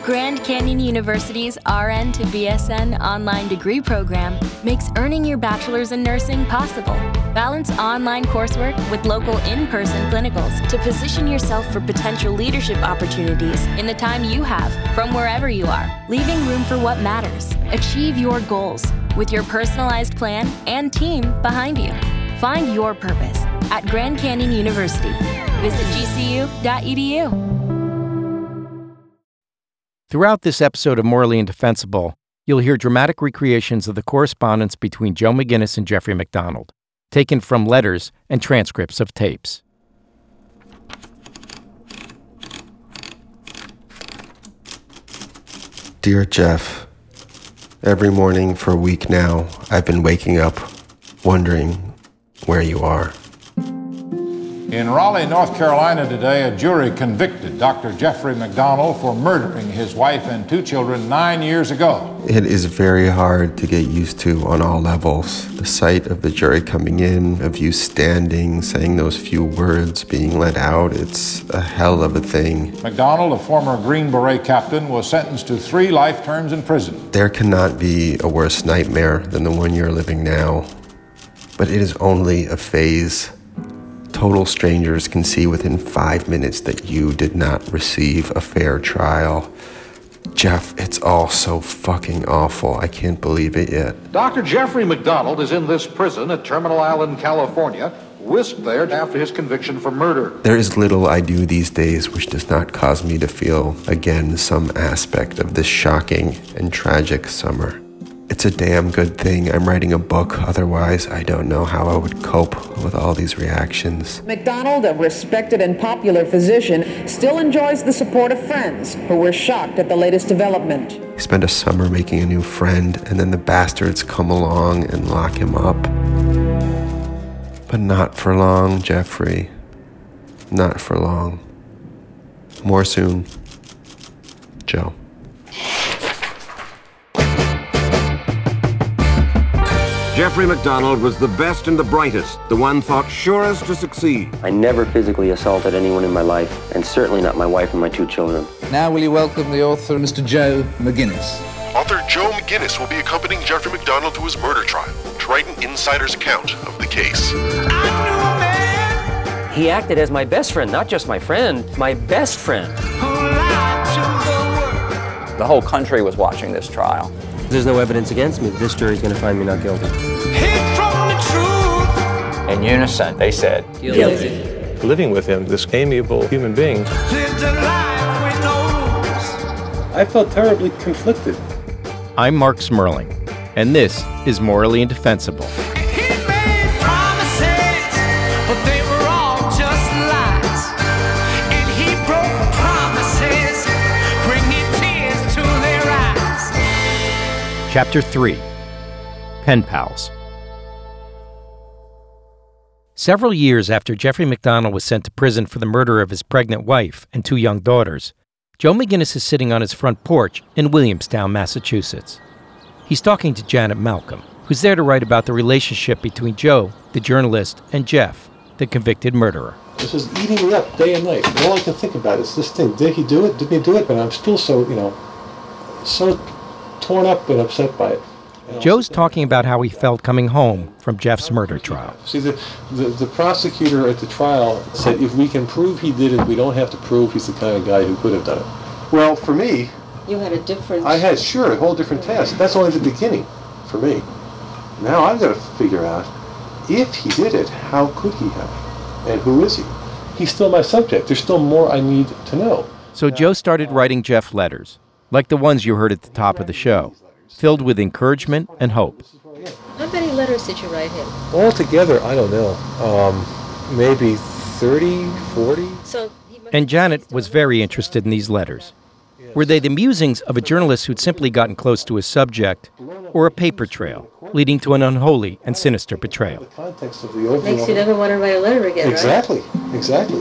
Grand Canyon University's RN to BSN online degree program makes earning your bachelor's in nursing possible. Balance online coursework with local in-person clinicals to position yourself for potential leadership opportunities in the time you have from wherever you are, leaving room for what matters. Achieve your goals with your personalized plan and team behind you. Find your purpose at Grand Canyon University. Visit gcu.edu. Throughout this episode of Morally Indefensible, you'll hear dramatic recreations of the correspondence between Joe McGinniss and Jeffrey MacDonald, taken from letters and transcripts of tapes. Dear Jeff, every morning for a week now, I've been waking up wondering where you are. In Raleigh, North Carolina today, a jury convicted Dr. Jeffrey MacDonald for murdering his wife and 2 children 9 years ago. It is very hard to get used to on all levels. The sight of the jury coming in, of you standing, saying those few words, being let out, it's a hell of a thing. MacDonald, a former Green Beret captain, was sentenced to 3 life terms in prison. There cannot be a worse nightmare than the one you're living now. But it is only a phase. Total strangers can see within 5 minutes that you did not receive a fair trial. Jeff, it's all so fucking awful. I can't believe it yet. Dr. Jeffrey MacDonald is in this prison at Terminal Island, California, whisked there after his conviction for murder. There is little I do these days which does not cause me to feel, again, some aspect of this shocking and tragic summer. It's a damn good thing I'm writing a book, otherwise I don't know how I would cope with all these reactions. MacDonald, a respected and popular physician, still enjoys the support of friends who were shocked at the latest development. He spent a summer making a new friend, and then the bastards come along and lock him up. But not for long, Jeffrey. Not for long. More soon. Joe. Jeffrey MacDonald was the best and the brightest, the one thought surest to succeed. I never physically assaulted anyone in my life, and certainly not my wife and my 2 children. Now will you welcome the author, Mr. Joe McGinniss. Author Joe McGinniss will be accompanying Jeffrey MacDonald to his murder trial to write an insider's account of the case. He acted as my best friend, not just my friend, my best friend. The whole country was watching this trial. There's no evidence against me. This jury's going to find me not guilty. In unison, they said, Guilty. Living with him, this amiable human being, I felt terribly conflicted. I'm Mark Smerling, and this is Morally Indefensible. Chapter 3, Pen Pals. Several years after Jeffrey MacDonald was sent to prison for the murder of his pregnant wife and 2 young daughters, Joe McGinniss is sitting on his front porch in Williamstown, Massachusetts. He's talking to Janet Malcolm, who's there to write about the relationship between Joe, the journalist, and Jeff, the convicted murderer. This is eating me up day and night. And all I can think about is this thing. Did he do it? Didn't he do it? But I'm still so torn up and upset by it. Joe's talking about how he felt coming home from Jeff's murder trial. See, the prosecutor at the trial said if we can prove he did it, we don't have to prove he's the kind of guy who could have done it. Well, for me... You had a different... I had, sure, a whole different task. That's only the beginning for me. Now I've got to figure out, if he did it, how could he have? And who is he? He's still my subject. There's still more I need to know. So Joe started writing Jeff letters, like the ones you heard at the top of the show, filled with encouragement and hope. How many letters did you write him? Altogether, I don't know, maybe 30, 40. And Janet was very interested in these letters. Were they the musings of a journalist who'd simply gotten close to his subject, or a paper trail leading to an unholy and sinister betrayal? Makes you never want to write a letter again, Exactly, right? Exactly.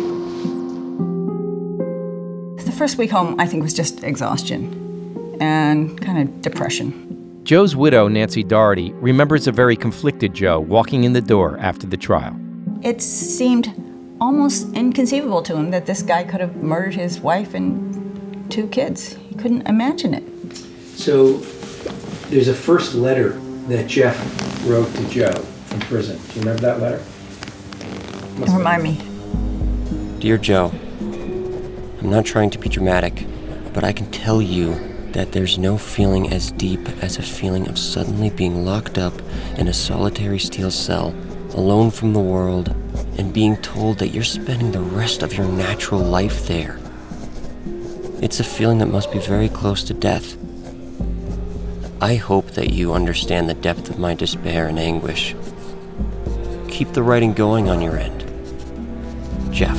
The first week home, I think, was just exhaustion and kind of depression. Joe's widow, Nancy Doherty, remembers a very conflicted Joe walking in the door after the trial. It seemed almost inconceivable to him that this guy could have murdered his wife and 2 kids. He couldn't imagine it. So there's a first letter that Jeff wrote to Joe from prison. Do you remember that letter? Remind me. Dear Joe, I'm not trying to be dramatic, but I can tell you that there's no feeling as deep as a feeling of suddenly being locked up in a solitary steel cell, alone from the world, and being told that you're spending the rest of your natural life there. It's a feeling that must be very close to death. I hope that you understand the depth of my despair and anguish. Keep the writing going on your end. Jeff.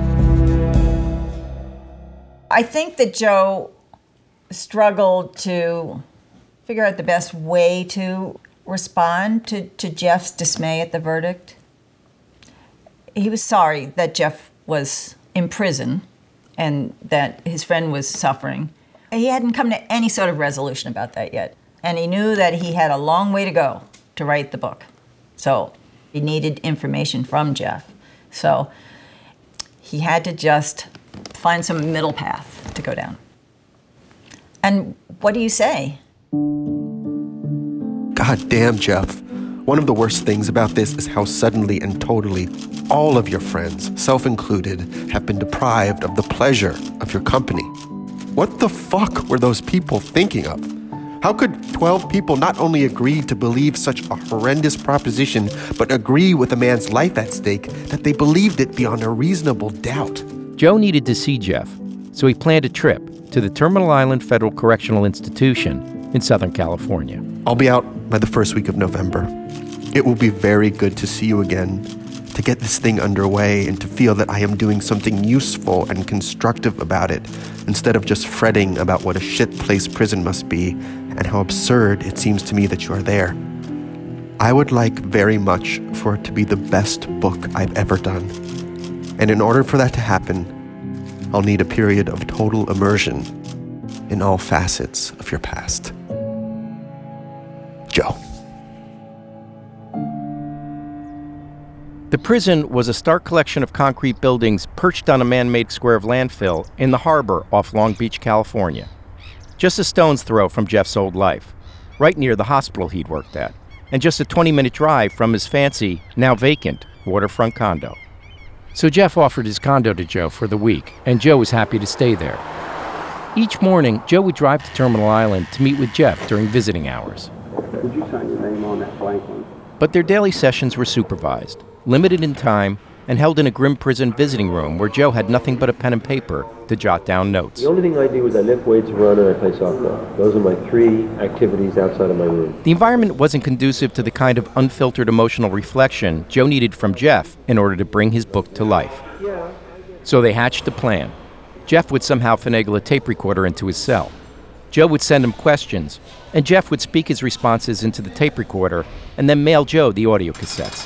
I think that Joe struggled to figure out the best way to respond to Jeff's dismay at the verdict. He was sorry that Jeff was in prison and that his friend was suffering. He hadn't come to any sort of resolution about that yet. And he knew that he had a long way to go to write the book. So he needed information from Jeff. So he had to just find some middle path to go down. And what do you say? God damn, Jeff. One of the worst things about this is how suddenly and totally all of your friends, self included, have been deprived of the pleasure of your company. What the fuck were those people thinking of? How could 12 people not only agree to believe such a horrendous proposition, but agree with a man's life at stake that they believed it beyond a reasonable doubt? Joe needed to see Jeff, so he planned a trip to the Terminal Island Federal Correctional Institution in Southern California. I'll be out by the first week of November. It will be very good to see you again, to get this thing underway and to feel that I am doing something useful and constructive about it, instead of just fretting about what a shit place prison must be and how absurd it seems to me that you are there. I would like very much for it to be the best book I've ever done. And in order for that to happen, I'll need a period of total immersion in all facets of your past. Joe. The prison was a stark collection of concrete buildings perched on a man-made square of landfill in the harbor off Long Beach, California. Just a stone's throw from Jeff's old life, right near the hospital he'd worked at, and just a 20-minute drive from his fancy, now vacant, waterfront condo. So Jeff offered his condo to Joe for the week, and Joe was happy to stay there. Each morning, Joe would drive to Terminal Island to meet with Jeff during visiting hours. Would you sign your name on that blank one? But their daily sessions were supervised, limited in time, and held in a grim prison visiting room where Joe had nothing but a pen and paper to jot down notes. The only thing I do is I lift weights, run, and I play softball. Those are my 3 activities outside of my room. The environment wasn't conducive to the kind of unfiltered emotional reflection Joe needed from Jeff in order to bring his book to life. So they hatched a plan. Jeff would somehow finagle a tape recorder into his cell. Joe would send him questions, and Jeff would speak his responses into the tape recorder and then mail Joe the audio cassettes.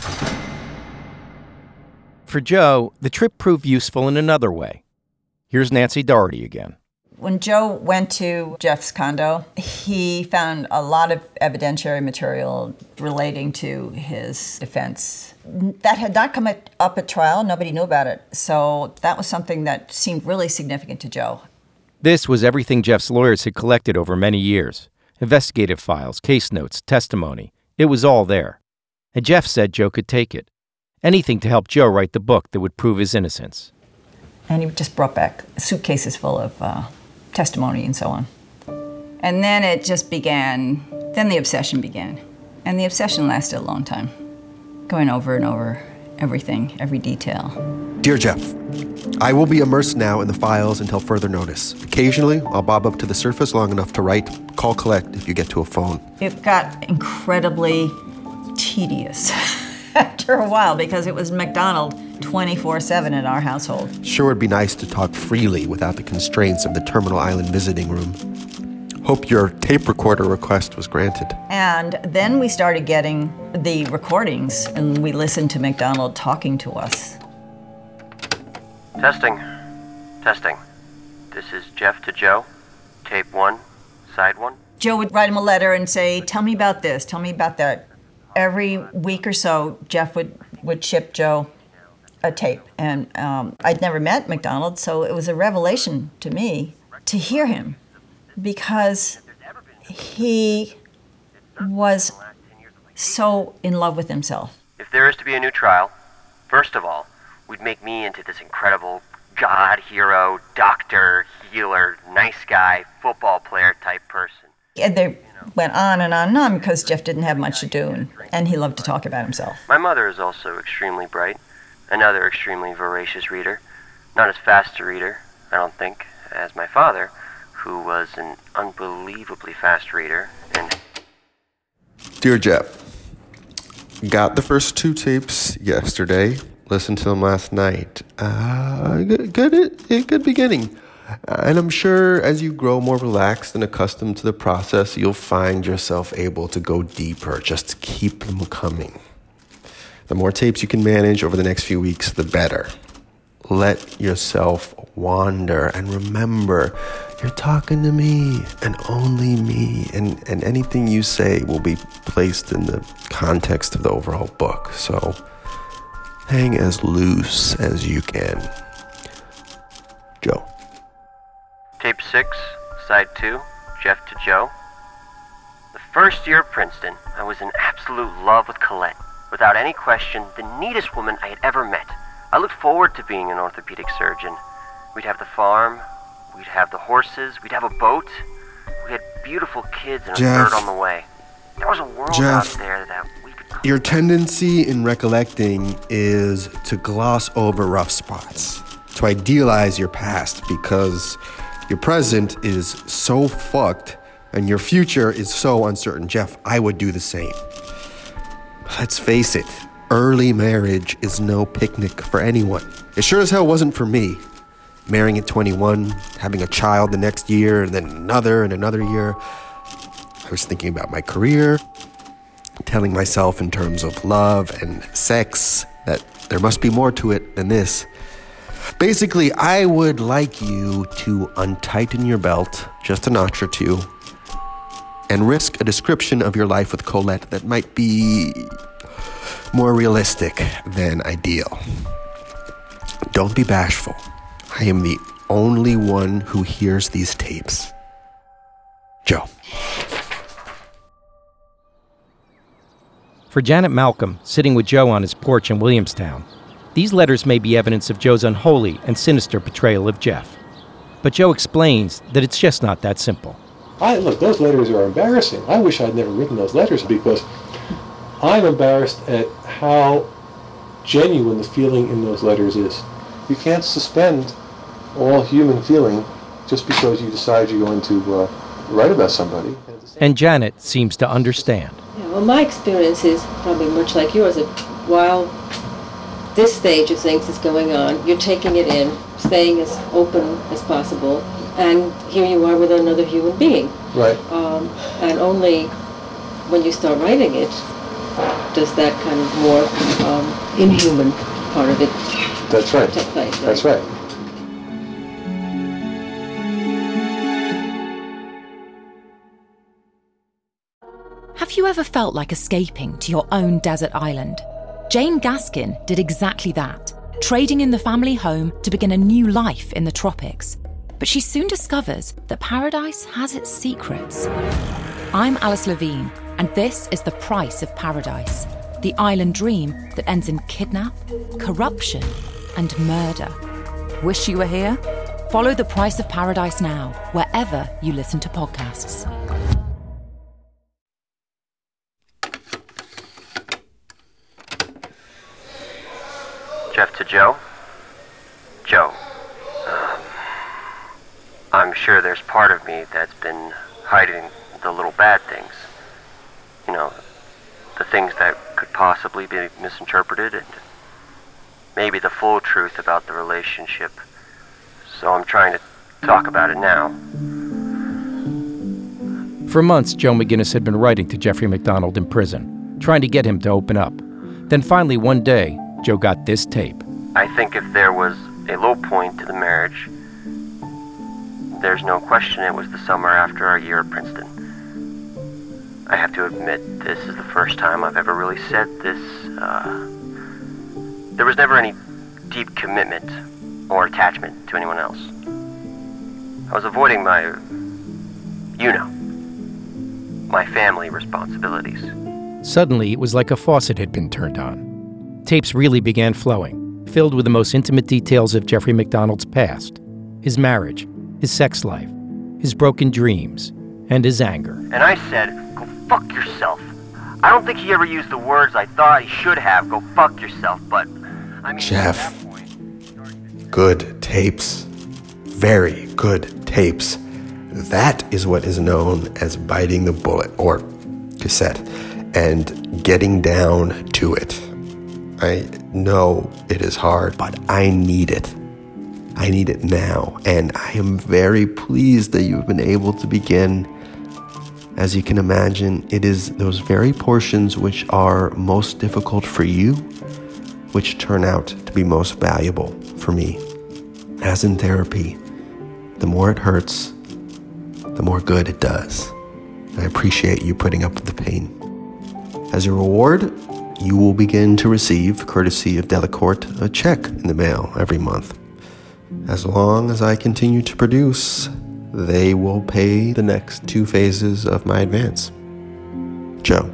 For Joe, the trip proved useful in another way. Here's Nancy Doherty again. When Joe went to Jeff's condo, he found a lot of evidentiary material relating to his defense. That had not come up at trial. Nobody knew about it. So that was something that seemed really significant to Joe. This was everything Jeff's lawyers had collected over many years. Investigative files, case notes, testimony. It was all there. And Jeff said Joe could take it. Anything to help Joe write the book that would prove his innocence. And he just brought back suitcases full of testimony and so on. And then it just began, then the obsession began. And the obsession lasted a long time, going over and over everything, every detail. Dear Jeff, I will be immersed now in the files until further notice. Occasionally, I'll bob up to the surface long enough to write, call collect if you get to a phone. It got incredibly tedious after a while because it was McDonald 24/7 in our household. Sure would be nice to talk freely without the constraints of the Terminal Island visiting room. Hope your tape recorder request was granted. And then we started getting the recordings, and we listened to McDonald talking to us. Testing. This is Jeff to Joe. Tape 1, side 1. Joe would write him a letter and say, tell me about this, tell me about that. Every week or so, Jeff would ship Joe a tape. And I'd never met McDonald, so it was a revelation to me to hear him because he was so in love with himself. If there is to be a new trial, first of all, we'd make me into this incredible God, hero, doctor, healer, nice guy, football player type person. And they went on and on and on because Jeff didn't have much to do, and he loved to talk about himself. My mother is also extremely bright, another extremely voracious reader. Not as fast a reader, I don't think, as my father, who was an unbelievably fast reader. And Dear Jeff, got the first 2 tapes yesterday. Listened to them last night. Good beginning. And I'm sure as you grow more relaxed and accustomed to the process, you'll find yourself able to go deeper. Just keep them coming. The more tapes you can manage over the next few weeks, the better. Let yourself wander and remember, you're talking to me and only me, and anything you say will be placed in the context of the overall book. So hang as loose as you can. Joe. Tape 6, Side 2, Jeff to Joe. The first year of Princeton, I was in absolute love with Colette. Without any question, the neatest woman I had ever met. I looked forward to being an orthopedic surgeon. We'd have the farm, we'd have the horses, we'd have a boat. We had beautiful kids and a third on the way. There was a world out there that we could... Your tendency in recollecting is to gloss over rough spots, to idealize your past because your present is so fucked and your future is so uncertain. Jeff, I would do the same. Let's face it, early marriage is no picnic for anyone. It sure as hell wasn't for me. Marrying at 21, having a child the next year, and then another year. I was thinking about my career, telling myself in terms of love and sex that there must be more to it than this. Basically, I would like you to untighten your belt just a notch or two and risk a description of your life with Colette that might be more realistic than ideal. Don't be bashful. I am the only one who hears these tapes. Joe. For Janet Malcolm, sitting with Joe on his porch in Williamstown, these letters may be evidence of Joe's unholy and sinister portrayal of Jeff. But Joe explains that it's just not that simple. Look, those letters are embarrassing. I wish I'd never written those letters because I'm embarrassed at how genuine the feeling in those letters is. You can't suspend all human feeling just because you decide you're going to write about somebody. And Janet seems to understand. Yeah, well, my experience is probably much like yours. While this stage of things is going on, you're taking it in, staying as open as possible, and here you are with another human being. Right. And only when you start writing it does that kind of more inhuman part of it That's right. take place. Right? That's right. Have you ever felt like escaping to your own desert island? Jane Gaskin did exactly that, trading in the family home to begin a new life in the tropics. But she soon discovers that paradise has its secrets. I'm Alice Levine, and this is The Price of Paradise, the island dream that ends in kidnap, corruption, and murder. Wish you were here? Follow The Price of Paradise now, wherever you listen to podcasts. Jeff to Joe. Joe, I'm sure there's part of me that's been hiding the little bad things. You know, the things that could possibly be misinterpreted and maybe the full truth about the relationship. So I'm trying to talk about it now. For months, Joe McGinnis had been writing to Jeffrey MacDonald in prison, trying to get him to open up. Then finally, one day, Joe got this tape. I think if there was a low point to the marriage, there's no question it was the summer after our year at Princeton. I have to admit, this is the first time I've ever really said this. There was never any deep commitment or attachment to anyone else. I was avoiding my family responsibilities. Suddenly, it was like a faucet had been turned on. Tapes really began flowing, filled with the most intimate details of Jeffrey MacDonald's past, his marriage, his sex life, his broken dreams, and his anger. And I said, go fuck yourself. I don't think he ever used the words I thought he should have, go fuck yourself, but I mean... Jeff, good tapes. Very good tapes. That is what is known as biting the bullet, or cassette, and getting down to it. I know it is hard, but I need it. I need it now, and I am very pleased that you've been able to begin. As you can imagine, it is those very portions which are most difficult for you, which turn out to be most valuable for me. As in therapy, the more it hurts, the more good it does. I appreciate you putting up with the pain. As a reward, you will begin to receive, courtesy of Delacorte, a check in the mail every month. As long as I continue to produce, they will pay the next 2 phases of my advance. Joe.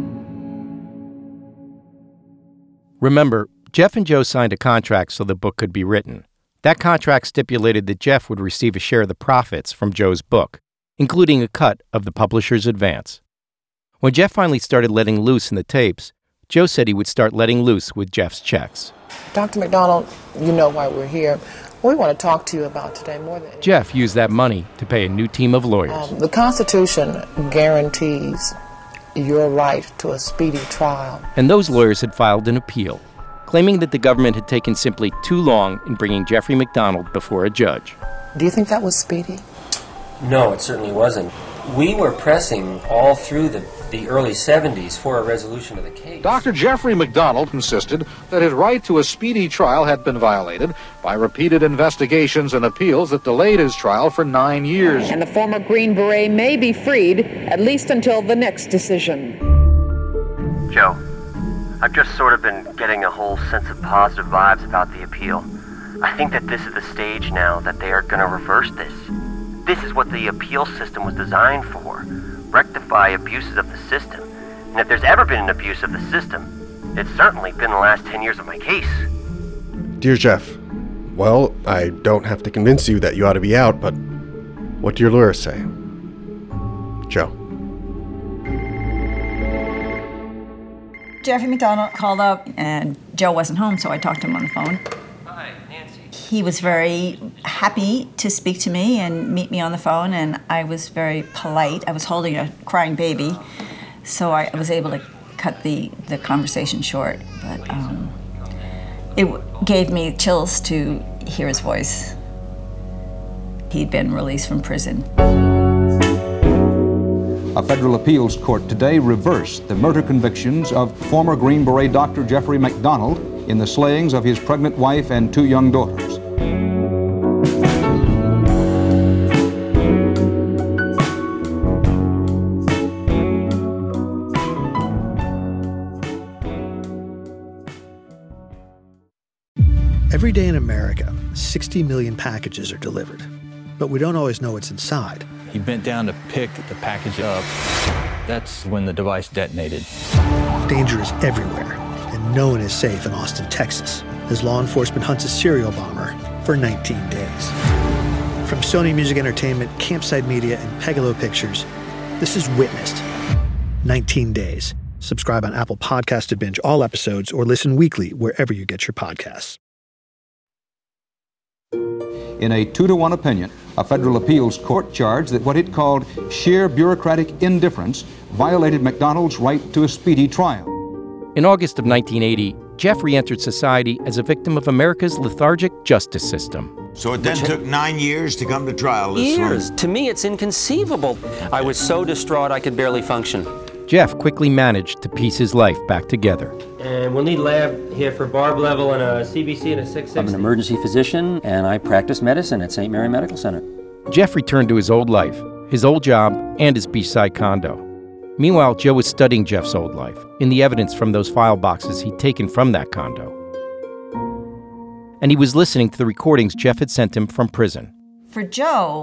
Remember, Jeff and Joe signed a contract so the book could be written. That contract stipulated that Jeff would receive a share of the profits from Joe's book, including a cut of the publisher's advance. When Jeff finally started letting loose in the tapes, Joe said he would start letting loose with Jeff's checks. Dr. MacDonald, you know why we're here. What we want to talk to you about today more than anything. Jeff used that money to pay a new team of lawyers. The Constitution guarantees your right to a speedy trial. And those lawyers had filed an appeal, claiming that the government had taken simply too long in bringing Jeffrey MacDonald before a judge. Do you think that was speedy? No, it certainly wasn't. We were pressing all through the early 70s for a resolution of the case. Dr. Jeffrey MacDonald insisted that his right to a speedy trial had been violated by repeated investigations and appeals that delayed his trial for 9 years. And the former Green Beret may be freed, at least until the next decision. Joe, I've just sort of been getting a whole sense of positive vibes about the appeal. I think that this is the stage now that they are going to reverse this. This is what the appeal system was designed for. Rectify abuses of the system. And if there's ever been an abuse of the system, it's certainly been the last 10 years of my case. Dear Jeff, well, I don't have to convince you that you ought to be out, but what do your lawyers say? Joe. Jeffrey MacDonald called up, and Joe wasn't home, so I talked to him on the phone. Hi, Nancy. He was very happy to speak to me and meet me on the phone, and I was very polite. I was holding a crying baby, so I was able to cut the conversation short. But it gave me chills to hear his voice. He'd been released from prison. A federal appeals court today reversed the murder convictions of former Green Beret Dr. Jeffrey MacDonald in the slayings of his pregnant wife and 2 young daughters. Every day in America, 60 million packages are delivered, but we don't always know what's inside. He bent down to pick the package up. That's when the device detonated. Danger is everywhere, and no one is safe in Austin, Texas, as law enforcement hunts a serial bomber for 19 days. From Sony Music Entertainment, Campside Media, and Pegalo Pictures, this is Witnessed. 19 Days. Subscribe on Apple Podcasts to binge all episodes or listen weekly wherever you get your podcasts. In a 2-to-1 opinion, a federal appeals court charged that what it called sheer bureaucratic indifference violated MacDonald's right to a speedy trial. In August of 1980, Jeff re-entered society as a victim of America's lethargic justice system. So it then took 9 years to come to trial. Years? To me, it's inconceivable. I was so distraught I could barely function. Jeff quickly managed to piece his life back together. And we'll need lab here for Barb level and a CBC and a 660. I'm an emergency physician, and I practice medicine at St. Mary Medical Center. Jeff returned to his old life, his old job, and his beachside condo. Meanwhile, Joe was studying Jeff's old life in the evidence from those file boxes he'd taken from that condo. And he was listening to the recordings Jeff had sent him from prison. For Joe,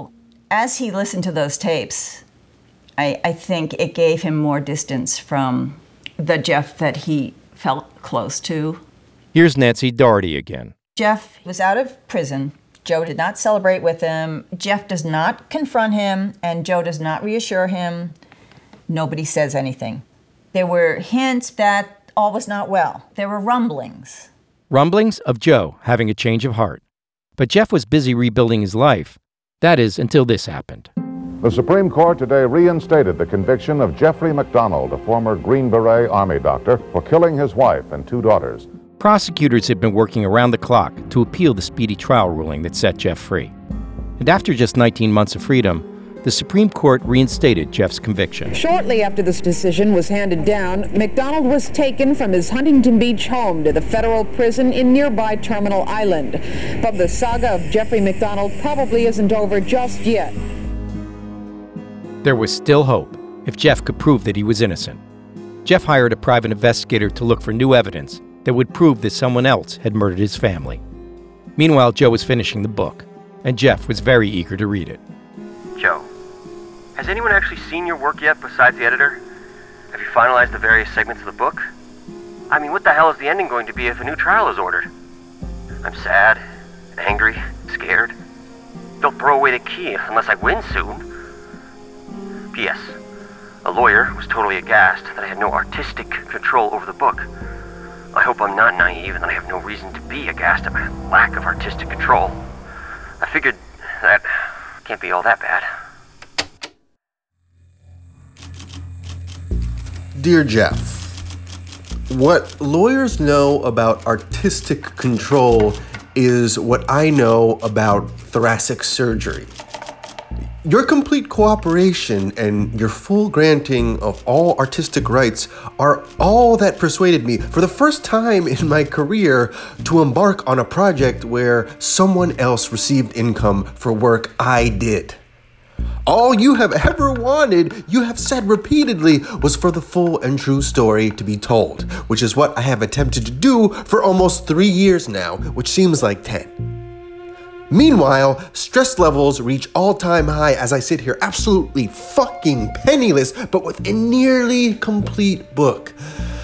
As he listened to those tapes, I think it gave him more distance from the Jeff that he felt close to. Here's Nancy Doherty again. Jeff was out of prison. Joe did not celebrate with him. Jeff does not confront him, and Joe does not reassure him. Nobody says anything. There were hints that all was not well. There were rumblings. Rumblings of Joe having a change of heart. But Jeff was busy rebuilding his life. That is, until this happened. The Supreme Court today reinstated the conviction of Jeffrey McDonald, a former Green Beret Army doctor, for killing his wife and 2 daughters. Prosecutors had been working around the clock to appeal the speedy trial ruling that set Jeff free. And after just 19 months of freedom, the Supreme Court reinstated Jeff's conviction. Shortly after this decision was handed down, McDonald was taken from his Huntington Beach home to the federal prison in nearby Terminal Island. But the saga of Jeffrey McDonald probably isn't over just yet. There was still hope if Jeff could prove that he was innocent. Jeff hired a private investigator to look for new evidence that would prove that someone else had murdered his family. Meanwhile, Joe was finishing the book, and Jeff was very eager to read it. Joe, has anyone actually seen your work yet besides the editor? Have you finalized the various segments of the book? I mean, what the hell is the ending going to be if a new trial is ordered? I'm sad, angry, scared. They'll throw away the key unless I win soon. P.S. A lawyer was totally aghast that I had no artistic control over the book. I hope I'm not naive and that I have no reason to be aghast at my lack of artistic control. I figured that can't be all that bad. Dear Jeff, what lawyers know about artistic control is what I know about thoracic surgery. Your complete cooperation and your full granting of all artistic rights are all that persuaded me, for the first time in my career, to embark on a project where someone else received income for work I did. All you have ever wanted, you have said repeatedly, was for the full and true story to be told, which is what I have attempted to do for almost 3 years now, which seems like 10. Meanwhile, stress levels reach all-time high as I sit here absolutely fucking penniless, but with a nearly complete book.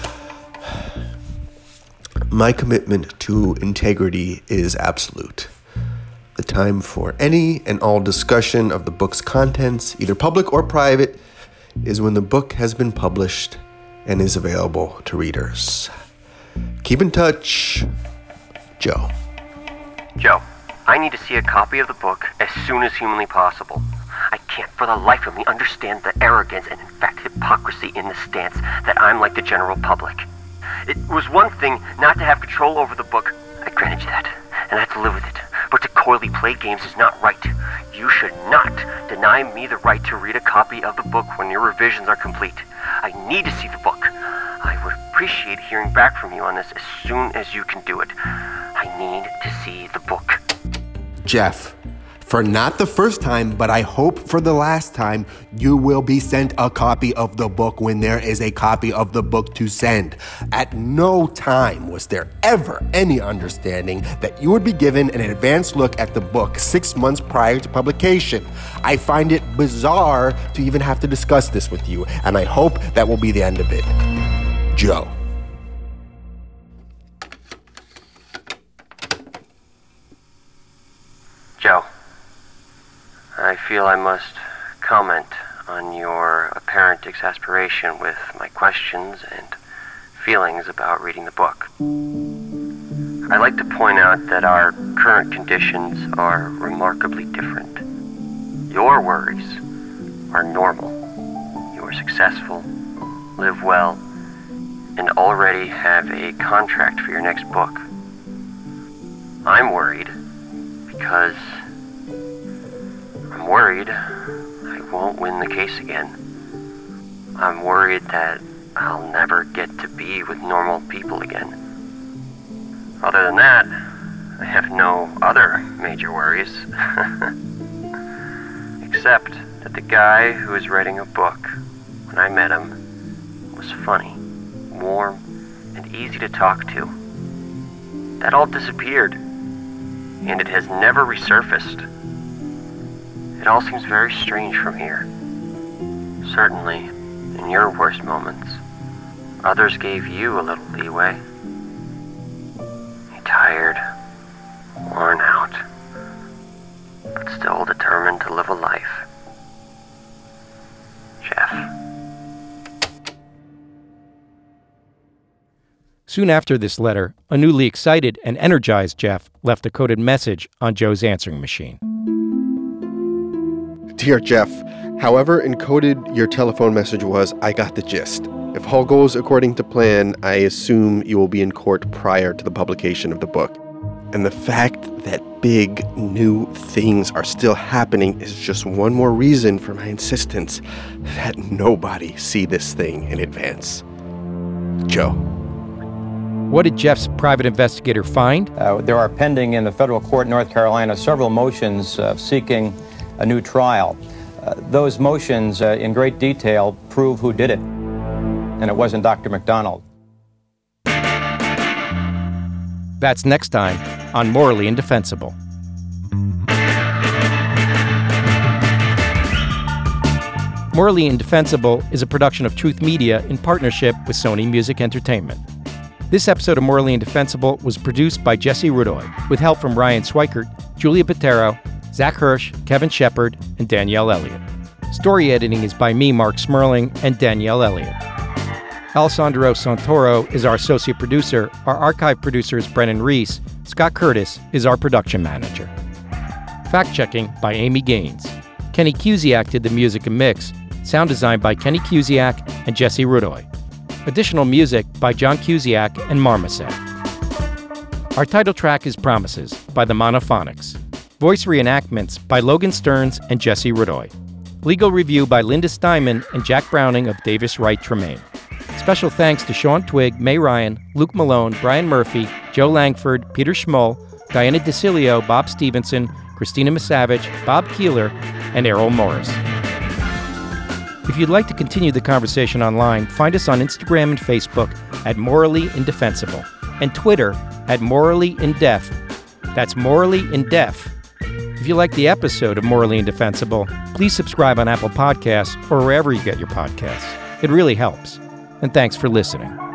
My commitment to integrity is absolute. The time for any and all discussion of the book's contents, either public or private, is when the book has been published and is available to readers. Keep in touch, Joe. Joe, I need to see a copy of the book as soon as humanly possible. I can't for the life of me understand the arrogance and in fact hypocrisy in the stance that I'm like the general public. It was one thing not to have control over the book. I granted you that, and I have to live with it. But to coyly play games is not right. You should not deny me the right to read a copy of the book when your revisions are complete. I need to see the book. I would appreciate hearing back from you on this as soon as you can do it. I need to see the book. Jeff, for not the first time, but I hope for the last time, you will be sent a copy of the book when there is a copy of the book to send. At no time was there ever any understanding that you would be given an advanced look at the book 6 months prior to publication. I find it bizarre to even have to discuss this with you, and I hope that will be the end of it. Joe. Joe, I feel I must comment on your apparent exasperation with my questions and feelings about reading the book. I'd like to point out that our current conditions are remarkably different. Your worries are normal. You are successful, live well, and already have a contract for your next book. I'm worried because I'm worried I won't win the case again. I'm worried that I'll never get to be with normal people again. Other than that, I have no other major worries. Except that the guy who was writing a book, when I met him, was funny, warm, and easy to talk to. That all disappeared. And it has never resurfaced. It It all seems very strange from here. Certainly, in your worst moments, others gave you a little leeway. You're tired, worn out, but still determined to live a life. Jeff. Soon after this letter, a newly excited and energized Jeff left a coded message on Joe's answering machine. Dear Jeff, however encoded your telephone message was, I got the gist. If all goes according to plan, I assume you will be in court prior to the publication of the book. And the fact that big, new things are still happening is just one more reason for my insistence that nobody see this thing in advance. Joe. What did Jeff's private investigator find? There are pending in the federal court in North Carolina several motions seeking a new trial. Those motions, in great detail, prove who did it, and it wasn't Dr. McDonald. That's next time on Morally Indefensible. Morally Indefensible is a production of Truth Media in partnership with Sony Music Entertainment. This episode of Morally Indefensible was produced by Jesse Rudoy, with help from Ryan Swikert, Julia Patero, Zach Hirsch, Kevin Shepard, and Danielle Elliott. Story editing is by me, Mark Smerling, and Danielle Elliott. Alessandro Santoro is our associate producer. Our archive producer is Brennan Reese. Scott Curtis is our production manager. Fact-checking by Amy Gaines. Kenny Cusiak did the music and mix. Sound design by Kenny Cusiak and Jesse Rudoy. Additional music by John Cusiak and Marmoset. Our title track is Promises by the Monophonics. Voice reenactments by Logan Stearns and Jesse Rudoy. Legal review by Linda Steinman and Jack Browning of Davis Wright Tremaine. Special thanks to Sean Twigg, May Ryan, Luke Malone, Brian Murphy, Joe Langford, Peter Schmull, Diana DeCilio, Bob Stevenson, Christina Misavage, Bob Keeler, and Errol Morris. If you'd like to continue the conversation online, find us on Instagram and Facebook at Morally Indefensible and Twitter at Morally Indef. That's Morally Indef. If you like the episode of Morally Indefensible, please subscribe on Apple Podcasts or wherever you get your podcasts. It really helps. And thanks for listening.